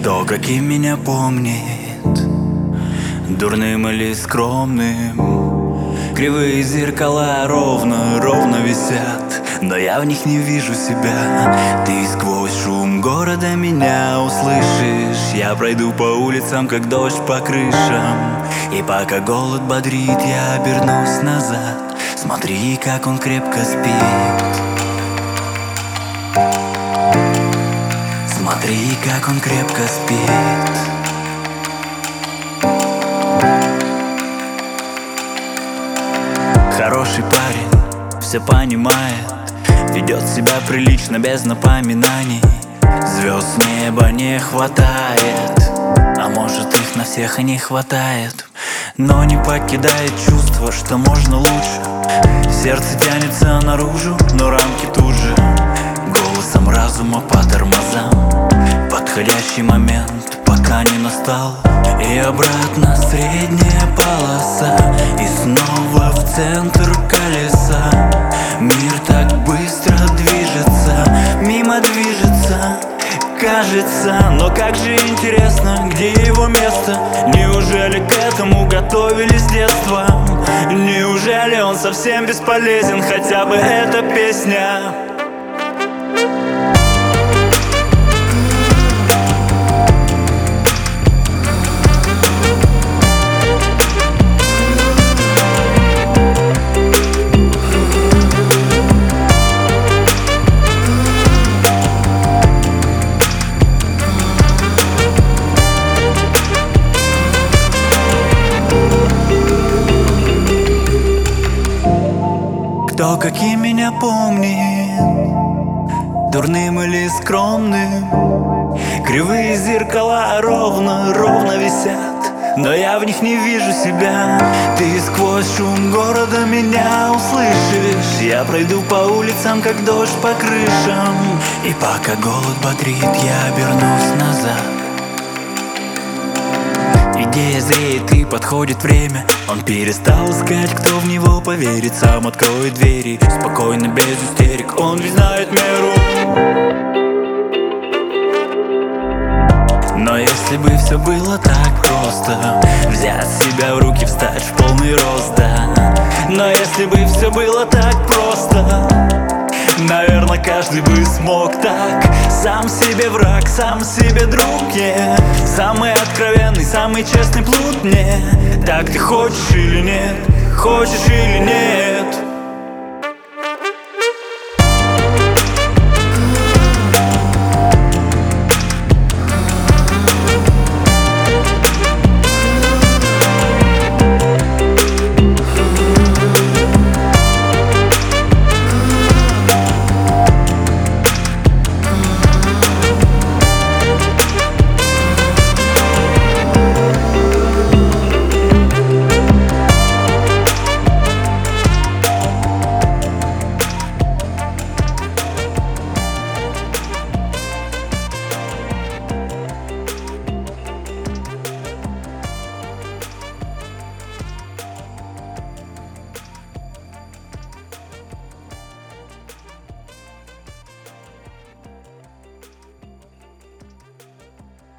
Кто каким меня помнит, дурным или скромным? Кривые зеркала ровно висят, но я в них не вижу себя. Ты сквозь шум города меня услышишь. Я пройду по улицам, как дождь по крышам. И пока голод бодрит, я обернусь назад. Смотри, как он крепко спит. Смотри, как он крепко спит. Хороший парень, все понимает, ведет себя прилично, без напоминаний. Звезд с неба не хватает, а может их на всех и не хватает. Но не покидает чувство, что можно лучше. Сердце тянется наружу, но рамки тут же. Голосом разума по тормозам. Подходящий момент пока не настал. И обратно средняя полоса. И снова в центр колеса. Мир так быстро движется, мимо движется, кажется. Но как же интересно, где его место? Неужели к этому готовились с детства? Неужели он совсем бесполезен, хотя бы эта песня? Кто каким меня помнит, дурным или скромным? Кривые зеркала ровно висят, но я в них не вижу себя. Ты сквозь шум города меня услышишь. Я пройду по улицам, как дождь по крышам. И пока голод бодрит, я обернусь назад. Идея зреет и подходит время. Он перестал искать, кто в него поверит. Сам откроет двери, спокойно, без истерик. Он ведь знает меру. Но если бы все было так просто, взять себя в руки, встать в полный рост, да. Но если бы все было так просто, наверное, каждый бы смог так. Сам себе враг, сам себе друг, yeah. Самый откровенный, самый честный плут мне. Так ты хочешь или нет? Хочешь или нет?